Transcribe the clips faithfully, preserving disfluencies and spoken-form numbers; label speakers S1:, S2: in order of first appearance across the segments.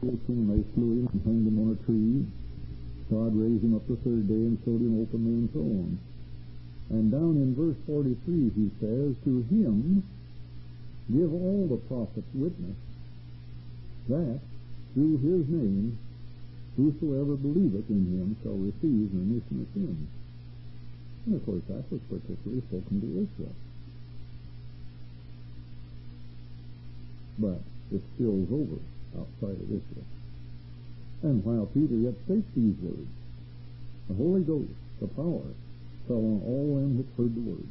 S1: and they slew him and hanged him on a tree. God raised him up the third day and showed him openly and so on. And down in verse forty-three he says, to him give all the prophets witness that through his name whosoever believeth in him shall receive remission of sins. And of course that was particularly spoken to Israel. But it spills over outside of Israel. And while Peter yet spake these words, the Holy Ghost, the power, fell on all them which heard the word.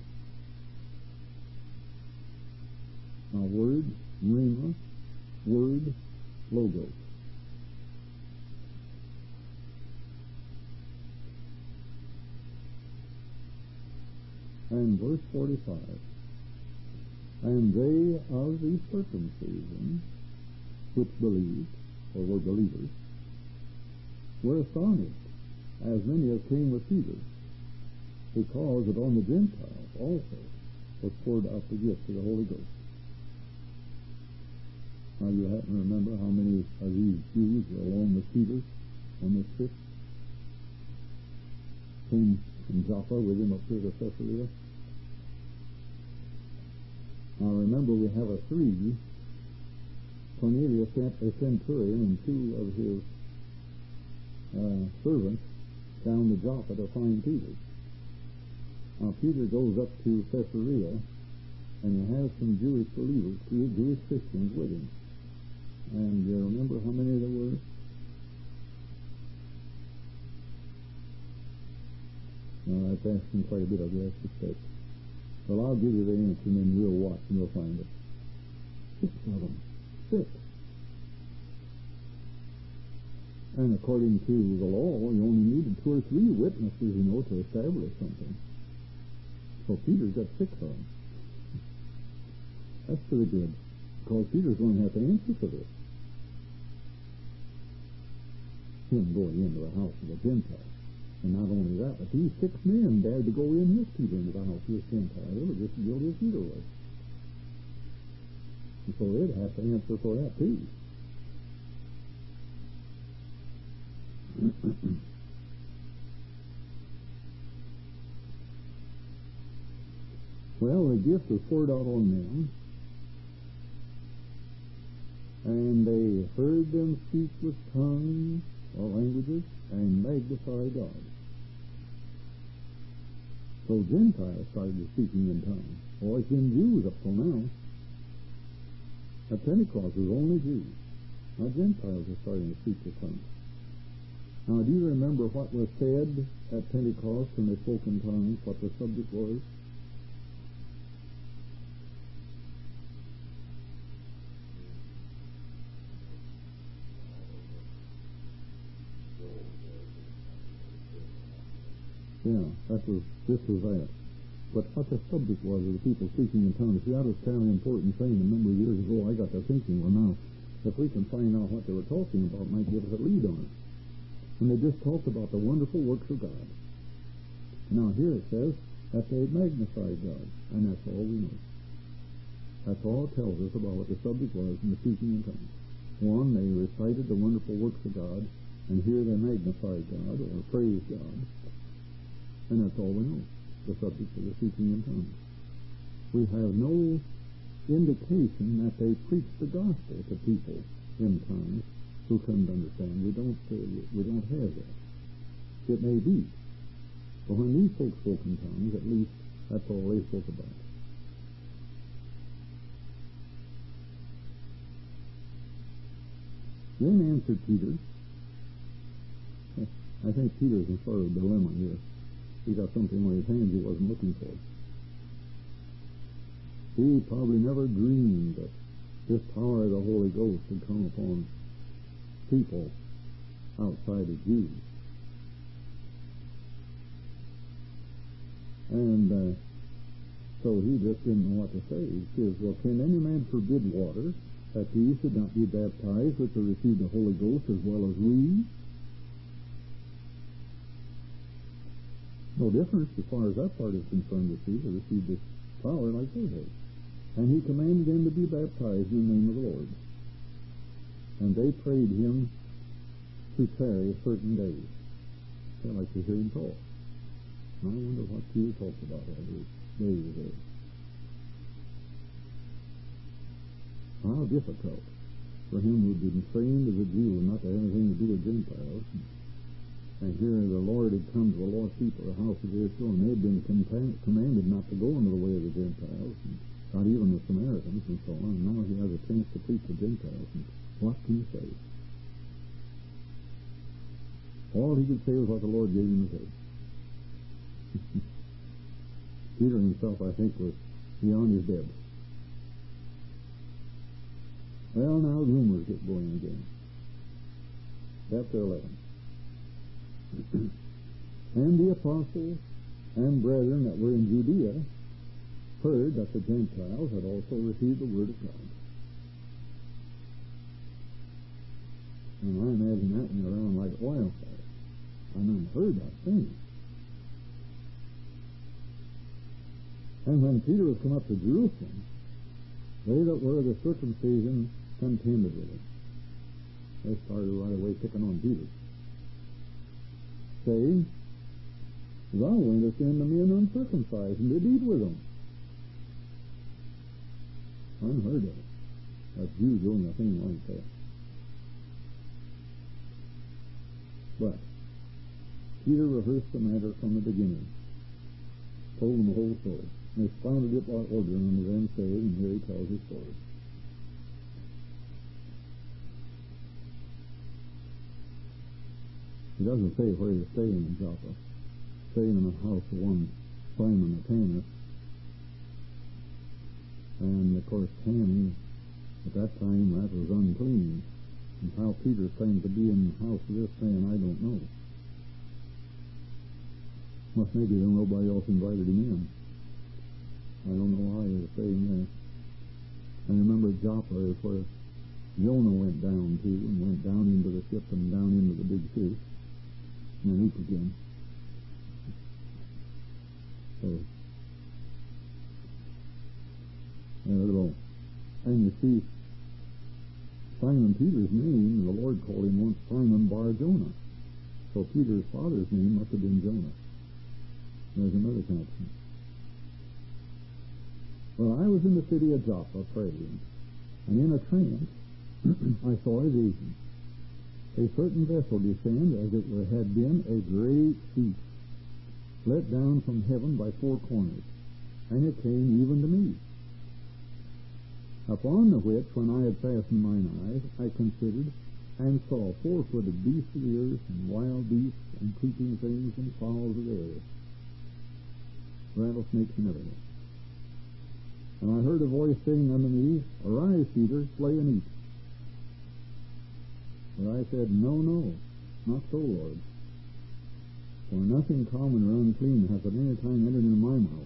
S1: Now word, rhema, word, logos. And verse forty-five, and they of the circumcision which believed, or were believers, were astonished, as many as came with Peter, because that on the Gentiles also was poured out the gift of the Holy Ghost. Now you happen to remember how many of these Jews were along with Peter on this trip? Came from Joppa with him up here to Caesarea. Now remember, we have a three. Cornelius sent a centurion and two of his uh, servants down to Joppa to find Peter. Now Peter goes up to Caesarea, and he has some Jewish believers, Jewish Christians with him. And you remember how many there were? Now that's asking quite a bit of you, I suspect. Well, I'll give you the answer, and then we'll watch and you'll find it. Six of them. Six. And according to the law, you only needed two or three witnesses, you know, to establish something. So Peter's got six of them. That's pretty good, because Peter's going to have to answer for this. Him going into the house of the Gentiles. And not only that, but these six men dared to go in with Peter into the house of this Gentile. They were just as guilty as Peter was. And so they'd have to answer for that too. Well, the gift was poured out on them, and they heard them speak with tongues or languages and magnify God. So Gentiles started speaking in tongues. Oh, it's been Jews up till now. At Pentecost, it was only Jews. Now Gentiles are starting to speak with tongues. Now, do you remember what was said at Pentecost when they spoke in tongues, what the subject was? Yeah, that was, this was that. But what the subject was of the people speaking in tongues, that was kind of an important thing. A number of years ago, I got to thinking, well, now, if we can find out what they were talking about, it might give us a lead on it. And they just talked about the wonderful works of God. Now, here it says that they magnified God, and that's all we know. That's all it tells us about what the subject was in the speaking in tongues. One, they recited the wonderful works of God, and here they magnified God, or praised God. And that's all we know, the subject of the speaking in tongues. We have no indication that they preached the gospel to people in tongues who couldn't understand. We don't uh, we don't have that. It may be. But when these folks spoke in tongues, at least that's all they spoke about. Then answered Peter. I think Peter's in sort of a dilemma here. He got something on his hands he wasn't looking for. He probably never dreamed that this power of the Holy Ghost would come upon people outside of Jews. And uh, so he just didn't know what to say. He says, well, can any man forbid water, that these should not be baptized, which have received the Holy Ghost as well as we? No difference as far as that part is concerned, to see, to receive this power like they have. And he commanded them to be baptized in the name of the Lord. and they prayed him to tarry certain days. I like to hear him talk. I wonder what Peter talked about all those days there. How difficult for him who had been trained as a Jew and not to have anything to do with Gentiles. And here the Lord had come to a lost people, the house of Israel, and they had been com- commanded not to go into the way of the Gentiles, and not even the Samaritans and so on. And now he has a chance to preach to Gentiles. And what can he say? All he could say was what the Lord gave him to say. Peter himself, I think, was beyond his depth. Well, now rumors get going again. Chapter eleven. And the apostles and brethren that were in Judea heard that the Gentiles had also received the word of God. And I imagine that went around like wildfire. And unheard of thing. And when Peter was come up to Jerusalem, they that were of the circumcision contended with him. They started right away picking on Peter, saying, Thou wentest in the men uncircumcised, and did eat with them. Unheard of. A Jew doing a thing like that. But Peter rehearsed the matter from the beginning, told them the whole story, and expounded it by order unto them, saying, and here he tells his story. He doesn't say where he's staying in Joppa. Staying in the house of one Simon the tanner. And of course tanning at that time that was unclean. And how Peter claimed to be in the house of this man, I don't know. Well, maybe then nobody else invited him in. I don't know why he was staying there. And remember, Joppa is where Jonah went down to, and went down into the ship and down into the big fish. And then up again. So, there we go. And you see, Simon Peter's name, the Lord called him once Simon Bar Jonah. So Peter's father's name must have been Jonah. There's another connection. Well, I was in the city of Joppa praying, and in a trance I saw a vision. A certain vessel descend as it were had been a great feast, let down from heaven by four corners, and it came even to me. Upon the which, when I had fastened mine eyes, I considered, and saw four-footed beasts of the earth, and wild beasts, and creeping things, and fowls of the air, rattlesnakes and everything. And I heard a voice saying unto me, Arise, Peter, slay and eat. But I said, No, no, not so, Lord. For nothing common or unclean hath at any time entered into my mouth.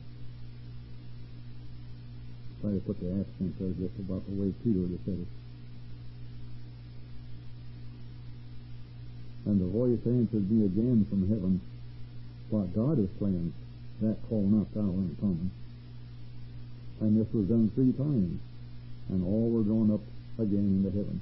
S1: Try to put the accent there just about the way Peter would have said it. And the voice answered me again from heaven, What God has cleansed, that call not thou uncommon. And this was done three times, and all were gone up again into heaven.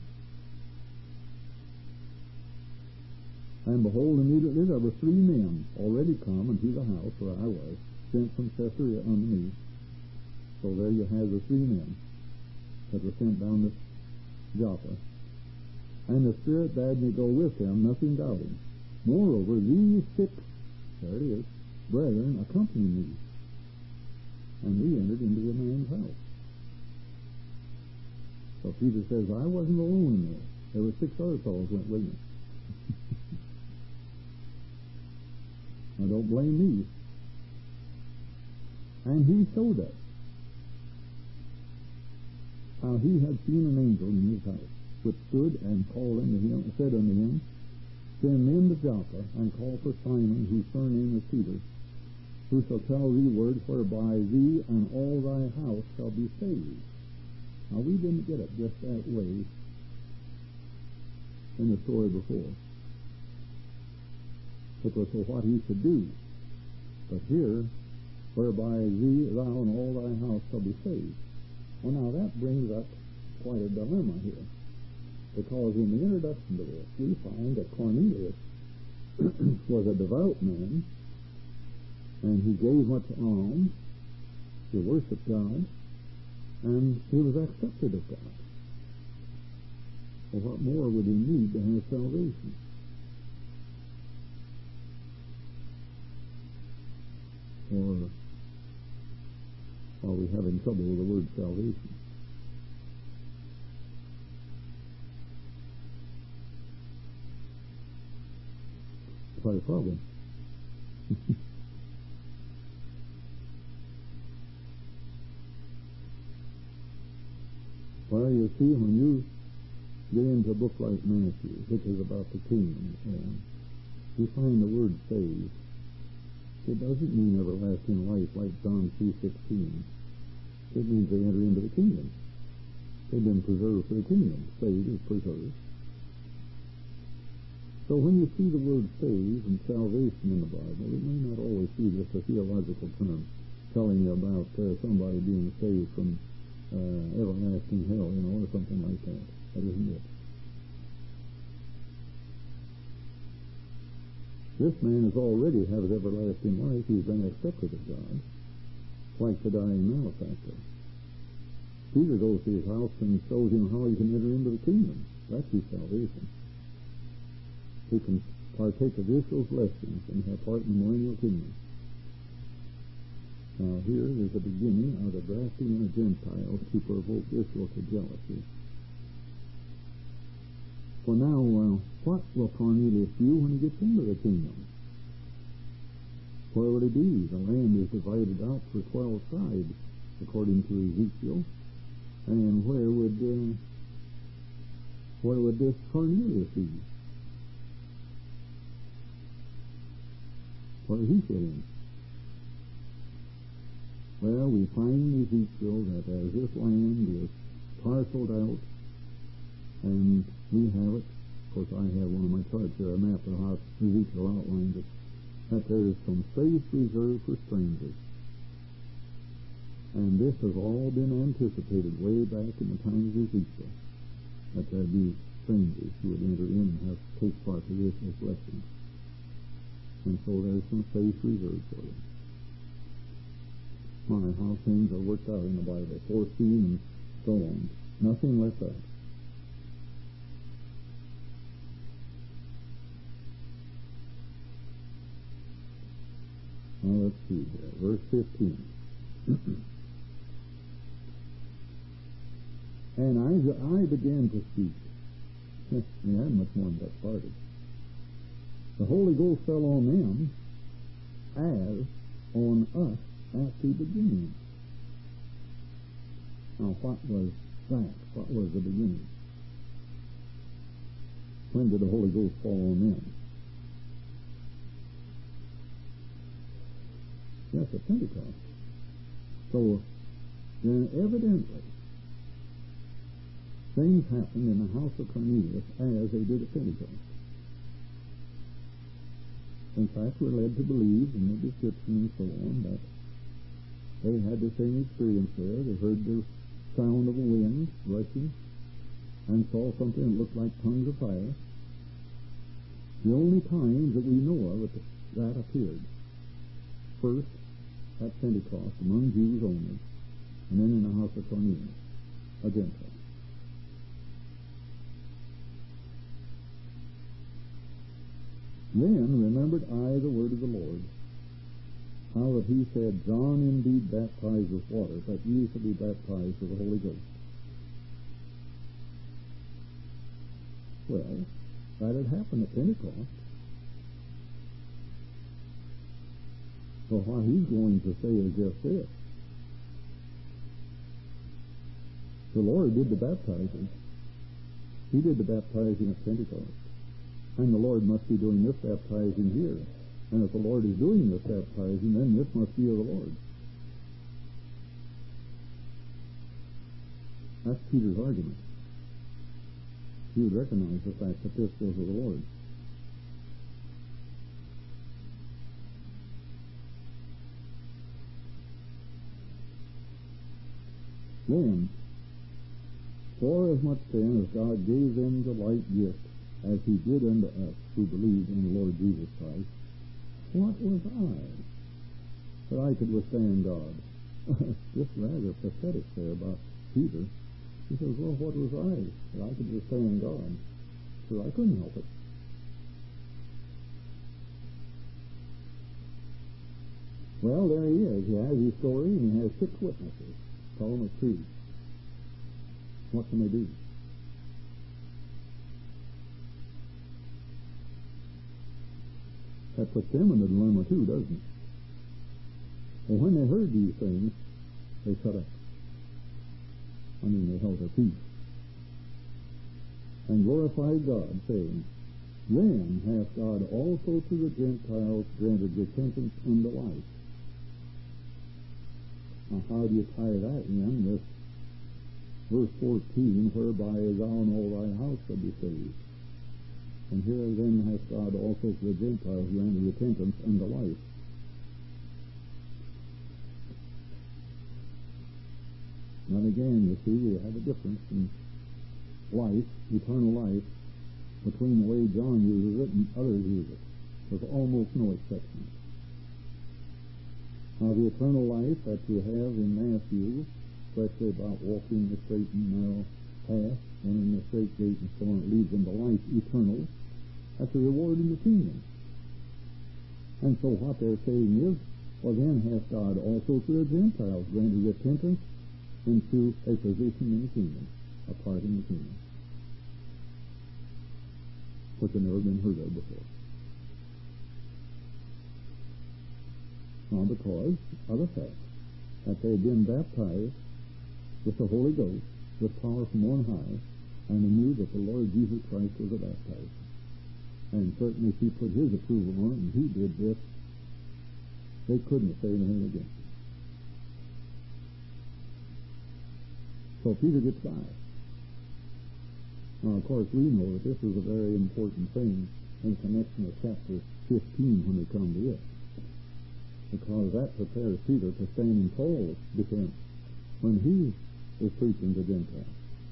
S1: And behold, immediately there were three men already come into the house where I was, sent from Caesarea unto me. So there you have the three men that were sent down to Joppa. And the Spirit bade me go with them, nothing doubting. Moreover, these six, there it is, brethren, accompanied me. And we entered into the man's house. So Peter says, I wasn't alone in there. There were six other fellows went with me. Now don't blame me. And he showed us how he had seen an angel in his house, which stood and called unto him, said unto him, Send men to Joppa, and call for Simon, whose surname is Peter, who shall tell thee words whereby thee and all thy house shall be saved. Now we didn't get it just that way in the story before. It was for what he should do. But here, whereby thee, thou, and all thy house shall be saved. Well, now that brings up quite a dilemma here. Because in the introduction to this, we find that Cornelius was a devout man, and he gave much alms, he worshiped God, and he was accepted of God. Well, what more would he need to have salvation? Or are we having trouble with the word salvation? Quite a problem. Well, you see, when you get into a book like Matthew, which is about the kingdom, and you find the word saved, it doesn't mean everlasting life like John three sixteen. It means they enter into the kingdom. They've been preserved for the kingdom. Saved is preserved. So when you see the word saved and salvation in the Bible, it may not always be just a theological term telling you about uh, somebody being saved from uh, everlasting hell, you know, or something like that. That isn't it. This man is already has everlasting life. He's been accepted of God, like the dying malefactor. Peter goes to his house and shows him how he can enter into the kingdom. That's his salvation. He can partake of Israel's blessings and have part in the millennial kingdom. Now here is the beginning of the grafting in the Gentiles to provoke Israel to jealousy. For now, uh, what will Cornelius do when he gets into the kingdom? Where will he be? The land is divided out for twelve tribes, according to Ezekiel. And where would uh, where would this Cornelius be? Where did he fit in? Well, we find in Ezekiel that as this land is parceled out, and we have it, of course I have one of my charts here, a map of how Ezekiel outlines it, that there is some space reserved for strangers. And this has all been anticipated way back in the time of Ezekiel, that there would be strangers who would enter in and have take part of this as blessings. And so there's some space reserved for them. My, how things are worked out in the Bible, foreseen and so on. Nothing like that. Now let's see here, verse fifteen. And I, I began to speak. We had much more than that started. The Holy Ghost fell on them as on us at the beginning. Now, what was that? What was the beginning? When did the Holy Ghost fall on them? Yes, at Pentecost. So, then evidently, things happened in the house of Cornelius as they did at Pentecost. In fact, we're led to believe in the description and so on that they had the same experience there. They heard the sound of a wind rushing and saw something that looked like tongues of fire. The only times that we know of that that appeared. First, at Pentecost, among Jews only, and then in the house of Cornelius, a Gentile. Then remembered I the word of the Lord, how that he said, John indeed baptized with water, but ye shall be baptized with the Holy Ghost. Well, that had happened at Pentecost. So what he's going to say is just this. The Lord did the baptizing. He did the baptizing at Pentecost. And the Lord must be doing this baptizing here. And if the Lord is doing this baptizing, then this must be of the Lord. That's Peter's argument. He would recognize the fact that this was of the Lord. Then, For as much then as God gave them the like gift, as he did unto us who believed in the Lord Jesus Christ, what was I, that I could withstand God? Just rather pathetic there about Peter. He says, well, what was I, that I could withstand God? So I couldn't help it. Well, there he is. He has his story, and he has six witnesses. Call them a tree. What can they do? That puts them in the dilemma too, doesn't it? Well, when they heard these things, they shut up. I mean, they held their peace. And glorified God, saying, Then hath God also to the Gentiles granted repentance unto life. Now, how do you tie that in with verse fourteen, whereby thou and all thy house shall be saved? And here then hath God also to the Gentiles granted repentance unto life. And again, you see, we have a difference in life, eternal life, between the way John uses it and others use it. There's almost no exceptions. Now, the eternal life that you have in Matthew, especially about walking the straight and narrow path, and in the straight gate and so on, it leads into life eternal, that's a reward in the kingdom. And so what they're saying is, well, then hath God also to the Gentiles granted repentance into a position in the kingdom, a part in the kingdom, which had never been heard of before. Now, because of the fact that they had been baptized with the Holy Ghost, with power from on high, and they knew that the Lord Jesus Christ was a baptizer. And certainly if he put his approval on it and he did this, they couldn't say anything against it. So Peter gets by. Now, of course, we know that this is a very important thing in connection with chapter fifteen when we come to it, because that prepares Peter to stand in Paul's defense when he is preaching to Gentiles.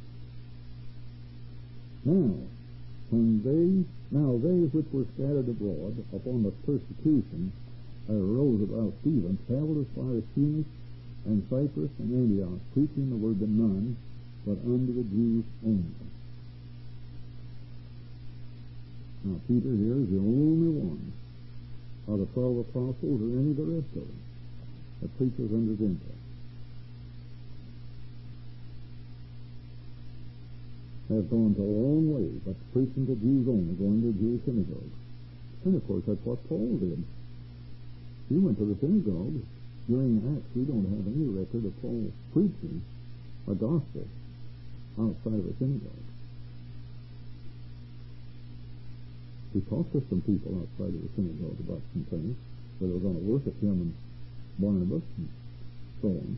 S1: Now, when they, now they which were scattered abroad upon the persecution that arose about Stephen traveled as far as Phoenix and Cyprus and Antioch, preaching the word to none, but unto the Jews only. Now, Peter here is the only one out of twelve apostles or any of the rest of them that preaches unto Gentiles. Has gone to a long way, but preaching to Jews only, going to the Jewish synagogue. And of course, that's what Paul did. He went to the synagogue. During Acts, we don't have any record of Paul preaching a gospel outside of a synagogue. He talked to some people outside of the synagogue about some things, where they were going to worship him and Barnabas and so on.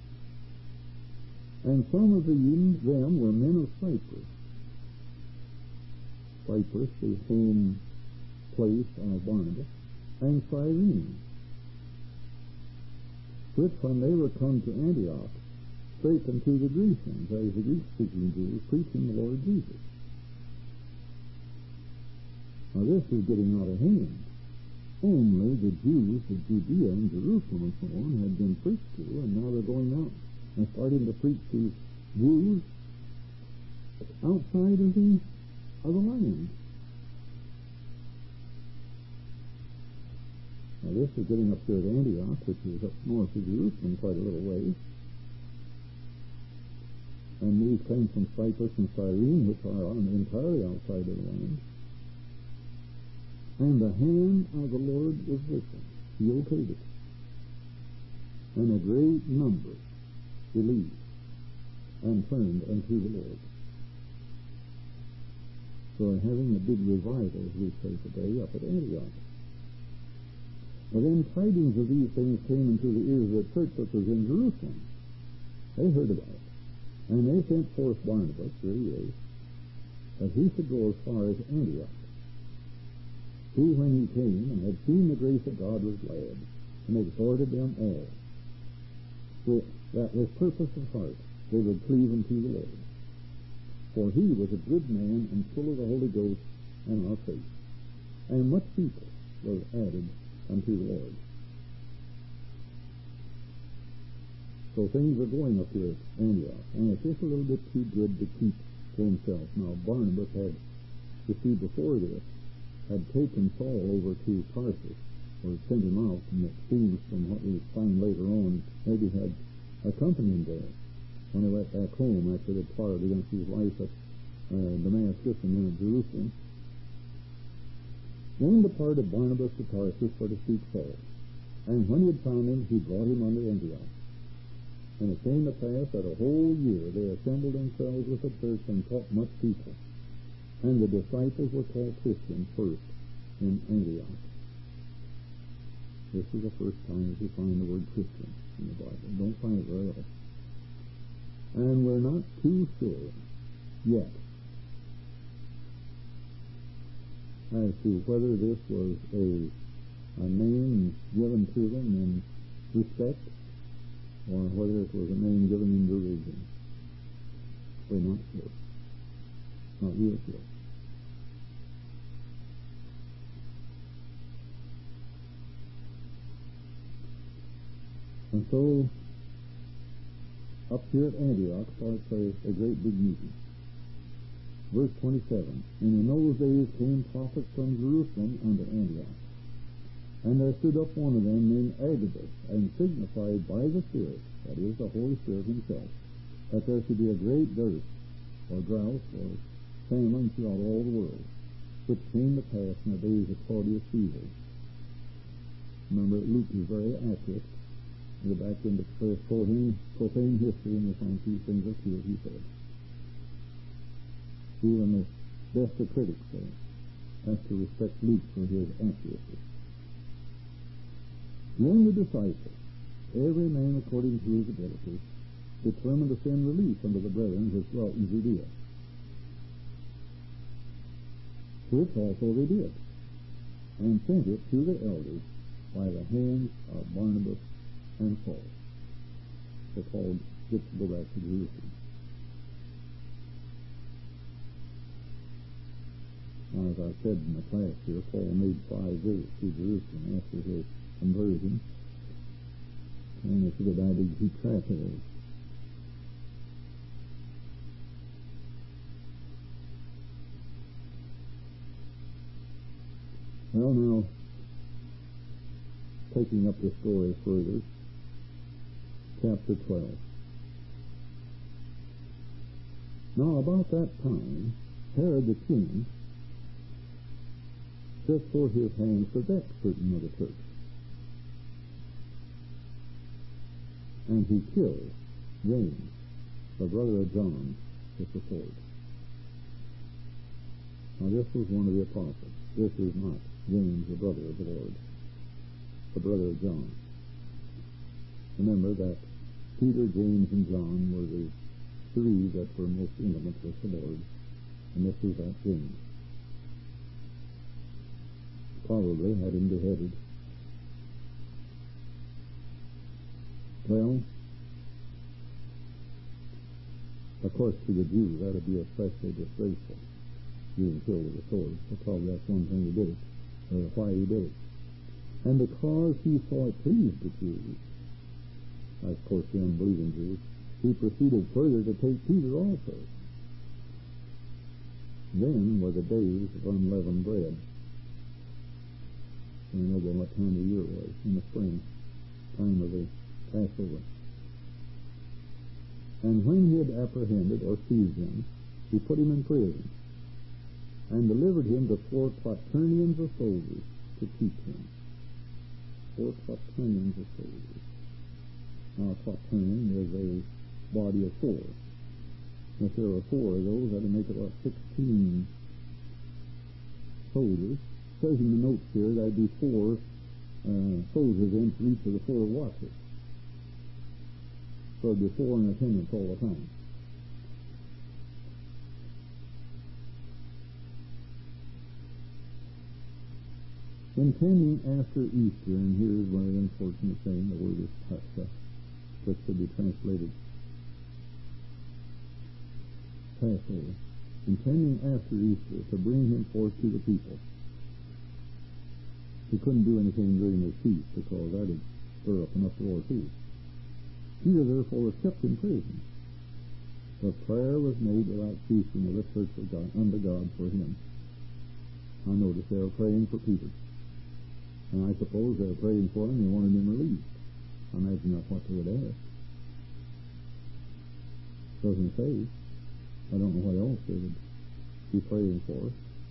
S1: And some of the, them were men of Cyprus. Cyprus, the home place of Barnabas, and Cyrene, which when they were come to Antioch, spake unto the Grecians, as the Greek-speaking Jews, preaching the Lord Jesus. Now this is getting out of hand. Only the Jews of Judea and Jerusalem and so on had been preached to, and now they're going out and starting to preach to Jews outside of the, of the land. Now this is getting up there at Antioch, which is up north of Jerusalem quite a little ways. And these came from Cyprus and Cyrene, which are entirely outside of the land. And the hand of the Lord was with them. He okayed it. And a great number believed and turned unto the Lord. So they're having a big revival, as we say today, up at Antioch. But then tidings of these things came into the ears of the church that was in Jerusalem. They heard about it. And they sent forth Barnabas, there he is, that he should go as far as Antioch, who, when he came and had seen the grace of God, was glad, and exhorted them all, with, that with purpose of heart they would cleave unto the Lord, for he was a good man and full of the Holy Ghost and our faith. And much people was added unto the Lord. So things are going up here at Antioch, and it's just a little bit too good to keep to himself. Now Barnabas had, you see, before this, had taken Saul over to Tarsus, or sent him out, and it seems from what we find later on, maybe had accompanied him there when he went back home after they plotted against his life at uh, Damascus and then at Jerusalem. Then departed Barnabas to Tarsus for to seek Saul, and when he had found him, he brought him unto Antioch. And it came to pass that a whole year they assembled themselves with the church and taught much people. And the disciples were called Christians first in Antioch. This is the first time that you find the word Christian in the Bible. You don't find it very often. And we're not too sure yet as to whether this was a, a name given to them in respect, or whether it was a name given in derision. We're not sure. Not real sure. And so, up here at Antioch starts a, a great big meeting. Verse twenty-seven, And in those days came prophets from Jerusalem unto Antioch. And there stood up one of them named Agabus, and signified by the Spirit, that is, the Holy Spirit himself, that there should be a great dearth, or drought, or famine throughout all the world, which came to pass in the days of Claudius Caesar. Remember, Luke is very accurate. Go back into profane, profane history, and you'll find these things are true, he said. Even the best of critics say, has to respect Luke for his accuracy. Then the disciples, every man according to his ability, determined to send relief unto the brethren which dwelt in Judea. Which also they did, and sent it to the elders by the hands of Barnabas and Saul. They called it to go back to Jerusalem. Now, as I said in the class here, Paul made five visits to Jerusalem after his conversion, and it's a good idea to keep track of those. Well, now, taking up the story further, chapter twelve. Now, about that time, Herod the king set forth his hands to vex certain of the church. And he killed James, the brother of John, with the sword. Now, this was one of the apostles. This is not James, the brother of the Lord, the brother of John. Remember that Peter, James, and John were the three that were most intimate with the Lord, and this was that James. Probably had him beheaded. Well, of course, to the Jews, that would be especially disgraceful, being killed with a sword. So probably that's one thing he did it, or why he did it. And because he saw it pleased the Jews, of course the unbelieving Jews, he proceeded further to take Peter also. Then were the days of unleavened bread. I know what time of year it was, in the spring, time of the Passover. And when he had apprehended or seized him, he put him in prison, and delivered him to four quaternions of soldiers to keep him. Four quaternions of soldiers. Now, a quaternion is a body of four. If there were four of those, that would make it about sixteen soldiers. It says in the notes here that would be four uh, soldiers in for each of the four watches. So it would be four in attendance all the time. Intending after Easter, and here is one of the unfortunate things, the word is Pascha, which could be translated Passover, intending after Easter to bring him forth to the people. He couldn't do anything during his feast because that would stir up an uproar too. Peter therefore was kept in prison. But prayer was made without ceasing of the church of God, unto God for him. I noticed they were praying for Peter. And I suppose they were praying for him, they wanted him released. I imagine that's what they would ask. Doesn't say. I don't know what else they would be praying for.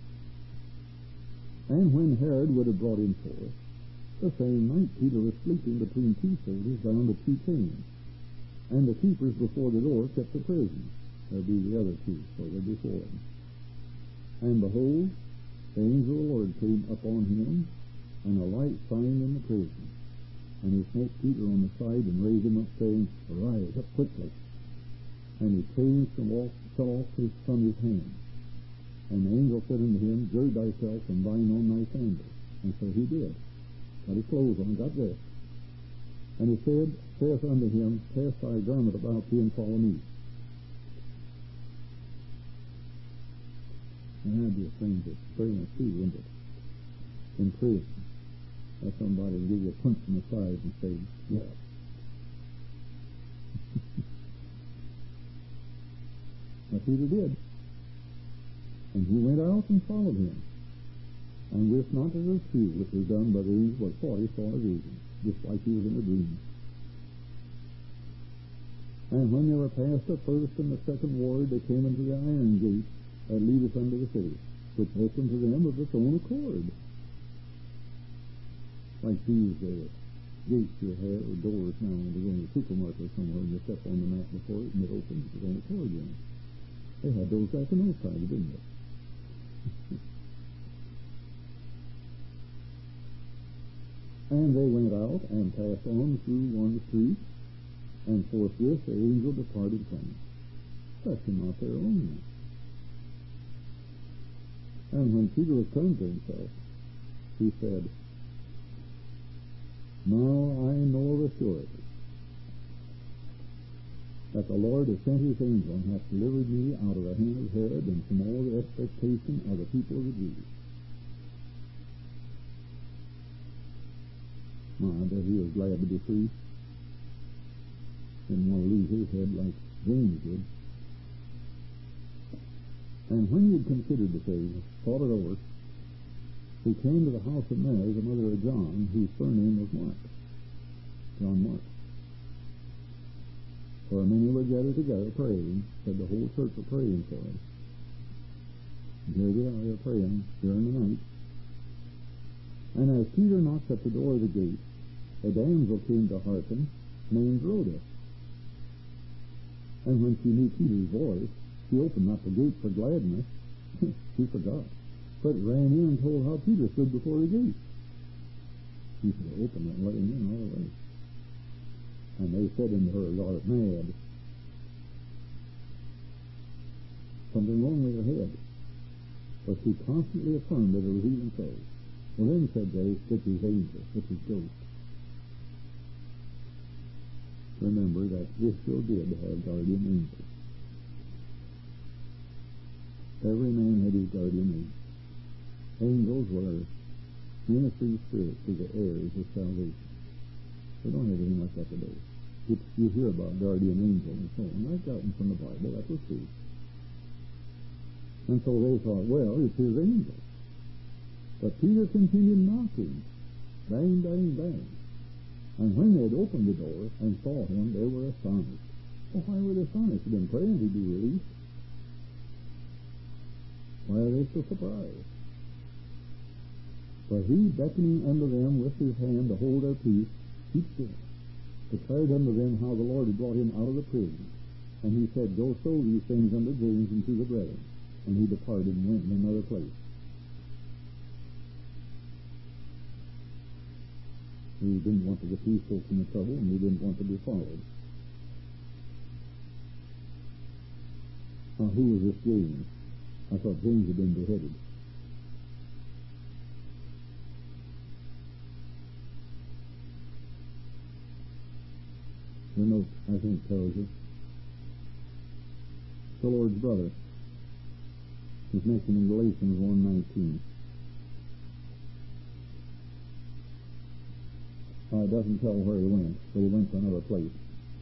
S1: And when Herod would have brought him forth, the same night Peter was sleeping between two soldiers bound with two chains. And the keepers before the door kept the prison. There'd be the other two, so they're before him. And behold, the angel of the Lord came upon him, and a light shined in the prison. And he smote Peter on the side and raised him up, saying, Arise up quickly. And he changed and walked, fell off his, from his hand. And the angel said unto him, Gird thyself and bind on thy sandals. And so he did. Got his clothes on, got dressed. And he said, saith unto him, Cast thy garment about thee and follow me. And that'd be a strange experience too, wouldn't it? In prison. Have somebody give you a punch in the side and say, yes. But Peter did. And he went out and followed him. And wist not that it was true, which was done by the angel, what thought he saw a vision, just like he was in a dream. And when they were past the first and the second ward, they came into the iron gate that leadeth unto the city, which opened to them of its own accord. Like these uh, gates you have, or doors now, when you go in the supermarket somewhere and you step on the mat before it and it opens of its own accord, you know. They had those back in those times, didn't they? And they went out and passed on through one street, and forthwith the angel departed from them, touching not their own. And when Peter was come to himself, he said, Now I know of a surety that the Lord has sent his angel and hath delivered me out of the hand of Herod and from all the expectation of the people of the Jews. My, I bet he was glad to be free. Didn't want to lose his head like James did. And when he had considered the thing, thought it over, he came to the house of Mary, the mother of John, whose surname was Mark. John Mark. For many were gathered together praying, said the whole church were praying for him. And here they are, they're praying during the night. And as Peter knocked at the door of the gate, a damsel came to hearken, named Rhoda. And when she knew Peter's voice, she opened not the gate for gladness. She forgot, but ran in and told how Peter stood before the gate. She said, Open it and let him in all the way. And they said unto her, Thou art mad. Something wrong with your head. But she constantly affirmed that it was even so. Well, then said they, Which is angel, which is ghost. Remember that Israel did have guardian angels. Every man had his guardian angel. Angels were ministering spirits to the heirs of salvation. We don't have anything like that today. You, you hear about guardian angels and so on. I got them from the Bible. That was true. And so they thought, well, it's his angel. But Peter continued knocking. Bang, bang, bang. And when they had opened the door and saw him, they were astonished. Well, why were they astonished? They'd been praying he'd be released. Why are they so surprised? But he, beckoning unto them with his hand to hold their peace, keep still, declared unto them how the Lord had brought him out of the prison. And he said, Go show these things unto James and to the brethren. And he departed and went in another place. He didn't want to get these folks into trouble, and he didn't want to be followed. Now, who was this James? I thought James had been beheaded. Your note, I think, tells you. The Lord's brother. is mentioned in Galatians one nineteen. Uh, it doesn't tell where he went, but he went to another place.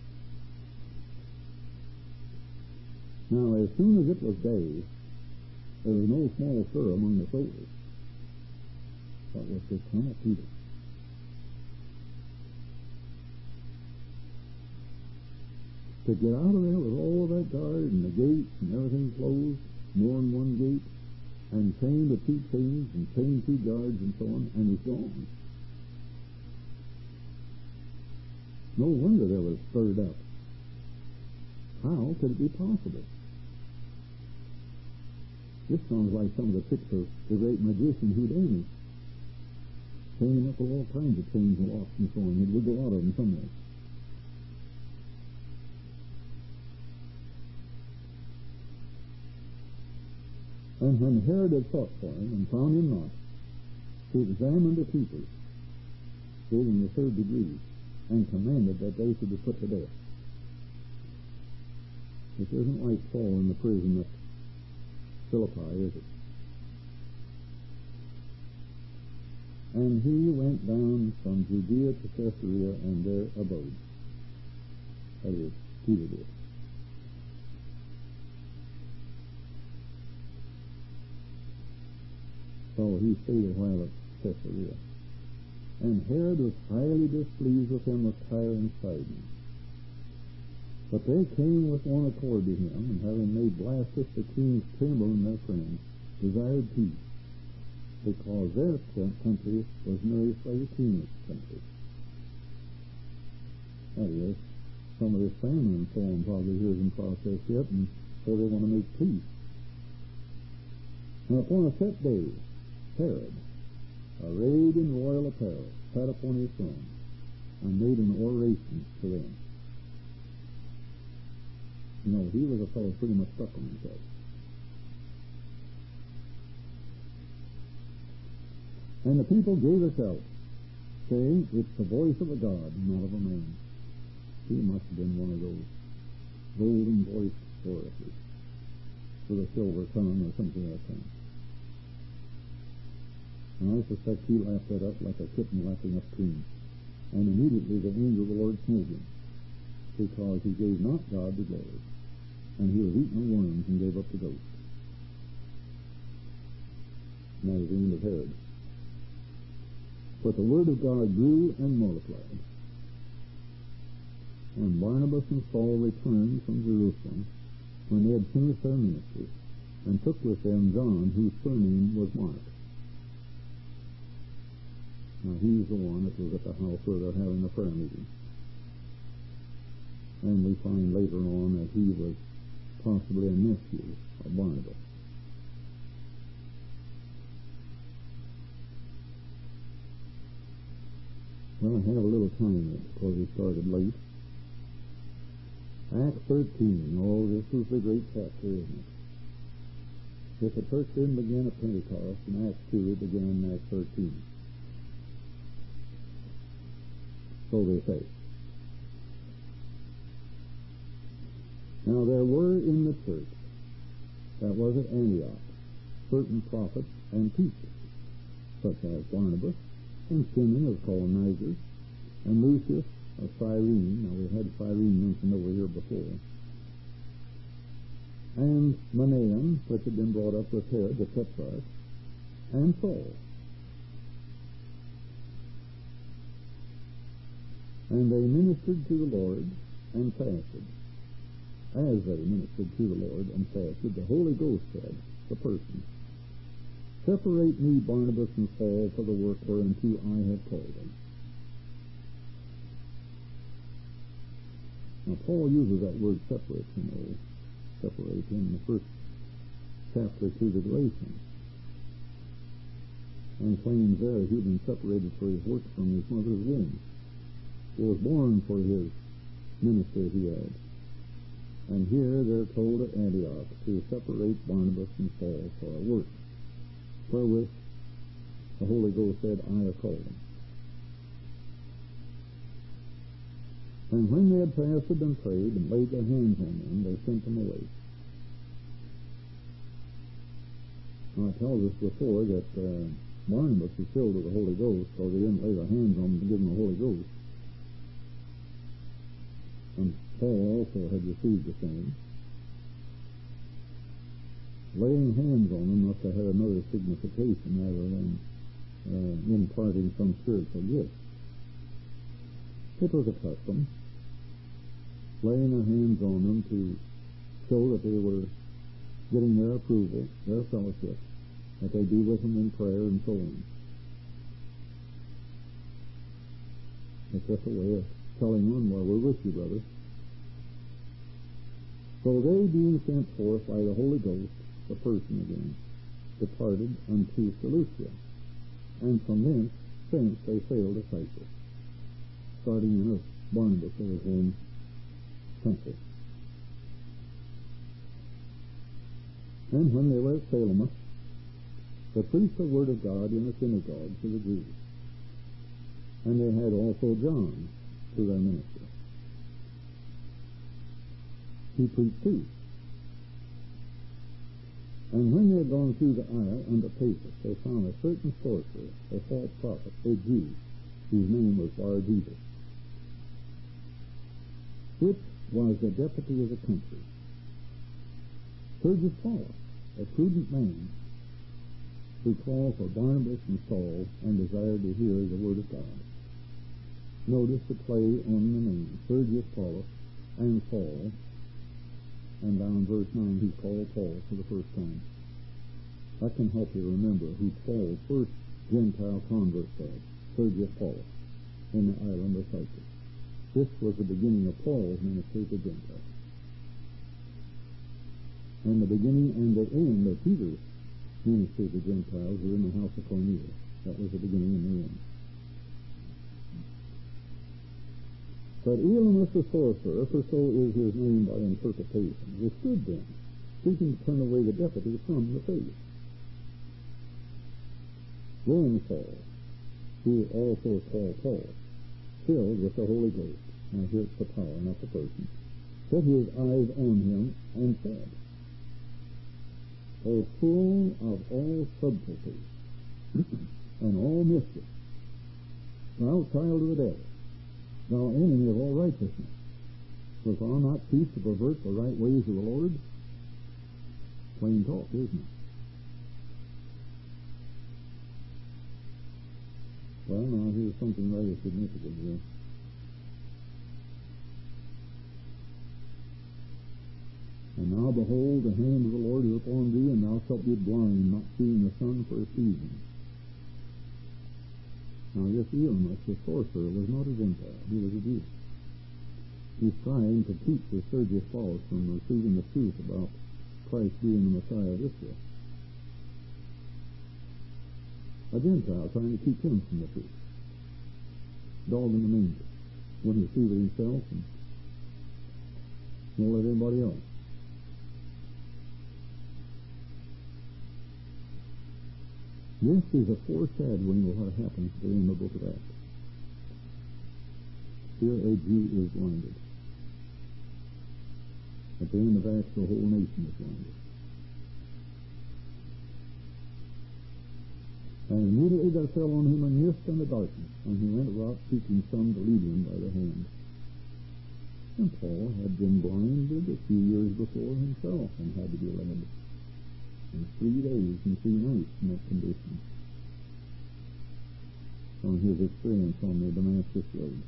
S1: Now, as soon as it was day, there was no small stir among the soldiers. What was to come of Peter? To get out of there with all of that guard and the gates and everything closed, more than one gate, and chained to two chains and chained two guards and so on, and he's gone. No wonder they were stirred up. How could it be possible? This sounds like some of the tricks of the great magician Houdini. Chaining up with all kinds of chains and locks and so on. He'd wiggle out of them somewhere. And when Herod had sought for him and found him not, he examined the keepers, gave them the third degree, and commanded that they should be put to death. This isn't like Saul in the prison at Philippi, is it? And he went down from Judea to Caesarea and there abode. That is, Peter did. So he stayed a while at Caesarea. And Herod was highly displeased with him of Tyre and Sidon. But they came with one accord to him, and having made Blastus the king's chamberlain their friend, desired peace, because their country was nourished by the king's country. That is, some of this famine and so on probably here is in process yet, and so they want to make peace. Now upon a set day, Herod, arrayed in royal apparel, sat upon his throne, and made an oration to them. You know, he was a fellow pretty much stuck on himself. And the people gave a shout, saying, "It's the voice of a God, not of a man." He must have been one of those golden-voiced orators with a silver tongue or something like that. And I suspect he laughed that up like a kitten lapping up cream. And immediately the angel of the Lord smote him, because he gave not God the glory, and he was eaten of worms and gave up the ghost. And that was the end of Herod. But the word of God grew and multiplied. And Barnabas and Saul returned from Jerusalem when they had finished their ministry, and took with them John, whose surname was Mark. Now he's the one that was at the house where they're having a prayer meeting. And we find later on that he was possibly a nephew of Barnabas. Well, I have a little time yet because we started late. Acts thirteen. Oh, this is the great chapter, isn't it? If the church didn't begin at Pentecost in Acts two, it began in Acts thirteen. So they say. Now there were in the church that was at Antioch certain prophets and teachers, such as Barnabas, and Simeon was called Niger, and Lucius of Cyrene. Now we had Cyrene mentioned over here before. And Manaen, which had been brought up with Herod the Tetrarch, and Saul. And they ministered to the Lord and fasted. As they ministered to the Lord and fasted, the Holy Ghost said, the person, "Separate me, Barnabas and Saul, for the work whereunto I have called them." Now Paul uses that word separate, you know, separate in the first chapter to the Galatians, and claims there he'd been separated for his work from his mother's womb. He was born for his ministry he had. And here they're told at Antioch to separate Barnabas and Saul for a work wherewith the Holy Ghost said, "I have called them." And when they had fasted and prayed and laid their hands on them, they sent them away. Now, it tells us before that uh, Barnabas was filled with the Holy Ghost, so they didn't lay their hands on him to give him the Holy Ghost. And Paul also had received the same. Laying hands on them must have had another signification rather than uh, imparting some spiritual gift. It was a custom, laying their hands on them to show that they were getting their approval, their fellowship, that they be with them in prayer and so on. It's just a way of telling them, well, we're with you, brother. So they, being sent forth by the Holy Ghost, the person again, departed unto Seleucia, and from thence, thence they sailed to Cyprus, starting in of Barnabas of his home country. And when they were at Salamis, they preached the word of God in the synagogue to the Jews. And they had also John to their ministry. He preached peace. And when they had gone through the isle unto Paphos, they found a certain sorcerer, a false prophet, a Jew, whose name was Bar-Jesus, which was the deputy of the country. Sergius Paulus, a prudent man, who called for Barnabas and Saul and desired to hear the word of God. Notice the play on the name, Sergius Paulus and Saul, and down in verse nine he's called Paul for the first time. That can help you remember who Paul's first Gentile convert was, Sergius Paulus, in the island of Cyprus. This was the beginning of Paul's ministry to Gentiles. And the beginning and the end of Peter's ministry to Gentiles were in the house of Cornelius. That was the beginning and the end. But Elymas the sorcerer, for so is his name by interpretation, withstood them, seeking to turn away the deputy from the faith. Then Saul, who also is called Paul, filled with the Holy Ghost, now here's the power, not the person, set his eyes on him and said, O full of all subtlety and all mischief, thou child of the devil, thou enemy of all righteousness, wilt thou not cease to pervert the right ways of the Lord? Plain talk, isn't it? Well, now here's something rather significant here. And now behold, the hand of the Lord is upon thee, and thou shalt be blind, not seeing the sun for a season. Now this Elymas, the sorcerer, was not a Gentile, he was a Jew. He's trying to keep the Sergius Paulus from receiving the truth about Christ being the Messiah of Israel. A Gentile trying to keep him from the truth. Dog in the manger. Wouldn't receive it himself and won't let anybody else. This is a foreshadowing of what happens during the book of Acts. Here a Jew is blinded. At the end of Acts, the whole nation is blinded. And immediately there fell on him a mist and a darkness, and he went about seeking some to lead him by the hand. And Paul had been blinded a few years before himself and had to be led. In three days and three nights in that condition, from his experience on the Damascus road.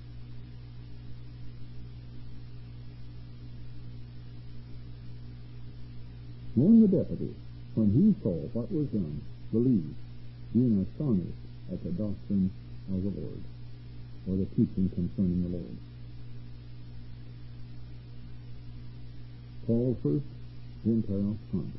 S1: Then the deputy, when he saw what was done, believed, being astonished at the doctrine of the Lord, or the teaching concerning the Lord. Paul first, Gentile convert.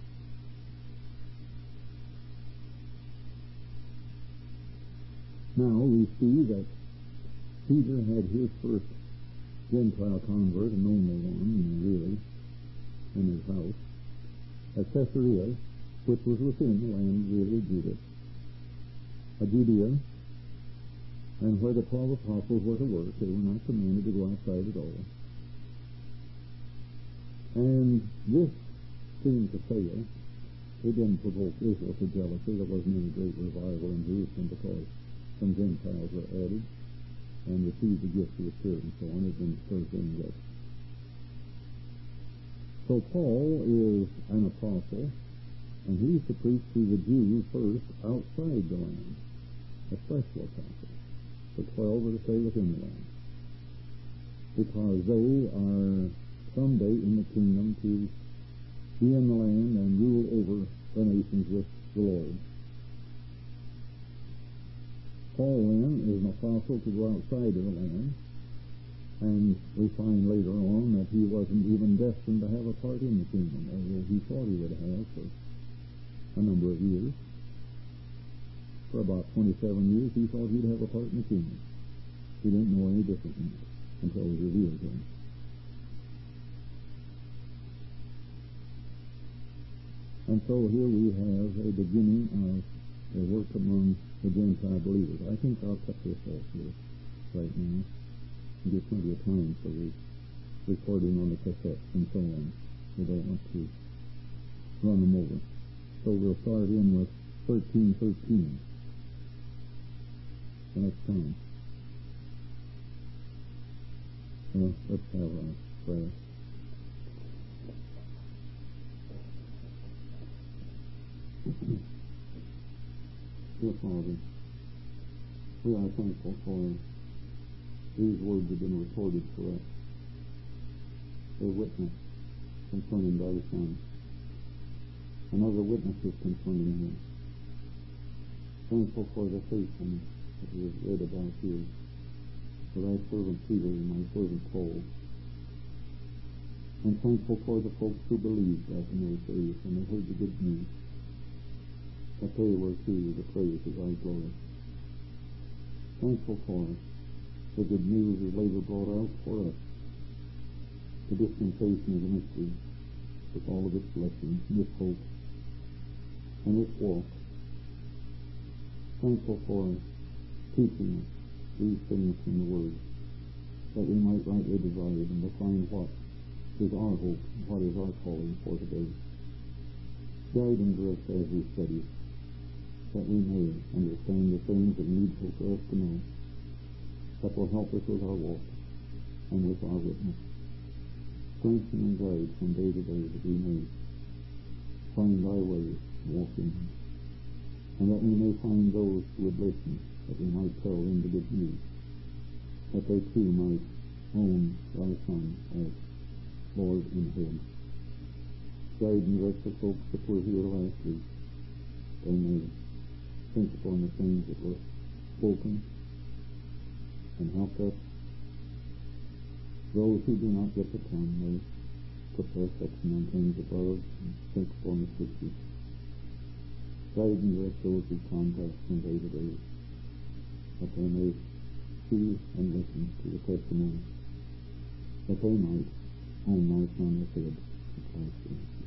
S1: Now we see that Peter had his first Gentile convert, and only one, really, in his house, at Caesarea, which was within the land really of Judah, a Judea, and where the twelve apostles were to work. They were not commanded to go outside at all. And this seemed to fail, It didn't provoke Israel to jealousy. There wasn't any great revival in Jerusalem because some Gentiles were added and received the gift of the Spirit and so on. It didn't stir things up. So Paul is an apostle, and he's to preach to the Jews first outside the land, a special apostle. The twelve are to stay within the land, because they are someday in the kingdom to be in the land and rule over the nations with the Lord. Paul then is an apostle to go outside of the land, and we find later on that he wasn't even destined to have a part in the kingdom, although he thought he would have for a number of years. For about twenty-seven years he thought he'd have a part in the kingdom. He didn't know any different until it was revealed to him. And so here we have a beginning of a work among the Gentile believers. I think I'll cut this off here right now and get plenty of time for the recording on the cassettes and so on. We don't want to run them over. So we'll start in with thirteen thirteen the next time. Well, let's have a prayer. Dear Father, we are thankful for these words have been recorded for us. A witness concerning thy Son, and other witnesses concerning him. Thankful for the faithfulness that we have read about here, for thy servant Peter and my servant Paul. And thankful for the folks who believed that in those days when they heard the good news, that they were too the praise of thy glory. Thankful for us. The good news is later brought out for us. The dispensation of the mystery with all of its blessings, and its hope, and its walk. Thankful for teaching us these things from the Word, that we might rightly divide and define what is our hope and what is our calling for today. Guide and direct as we study, that we may understand the things that are needful for us to know, that will help us with our walk and with our witness. Strengthen and guide from day to day that we may find thy way, walk in them, and that we may find those who would listen, that we might tell them the good news, that they too might own thy Son as Lord and Head. Guide and direct the folks that were here last week. They may think upon the things that were spoken and help us. Those who do not get the tongue may put their affection on things above and think upon the scriptures. Guide and direct those who contact from day to day, that they may see and listen to the testimony, that they might own thy Son as head of Christ.